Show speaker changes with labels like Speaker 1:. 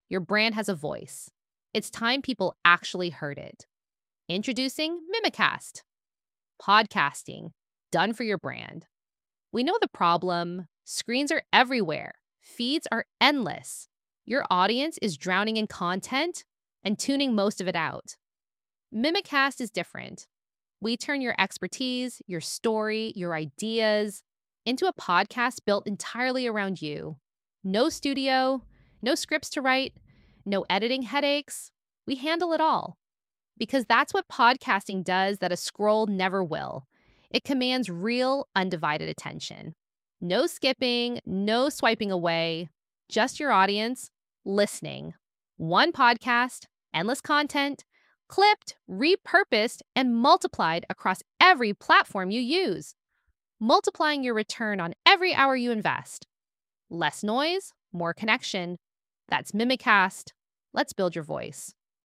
Speaker 1: Your brand has a voice. It's time people actually heard it. Introducing Mimicast, podcasting done for your brand. We know the problem. Screens are everywhere. Feeds are endless. Your audience is drowning in content and tuning most of it out. Mimicast is different. We turn your expertise, your story, your ideas into a podcast built entirely around you. No studio, no scripts to write, no editing headaches. We handle it all. Because that's what podcasting does that a scroll never will. It commands real, undivided attention. No skipping, no swiping away, just your audience listening. One podcast, endless content, clipped, repurposed, and multiplied across every platform you use. Multiplying your return on every hour you invest. Less noise, more connection. That's Mimicast. Let's build your voice.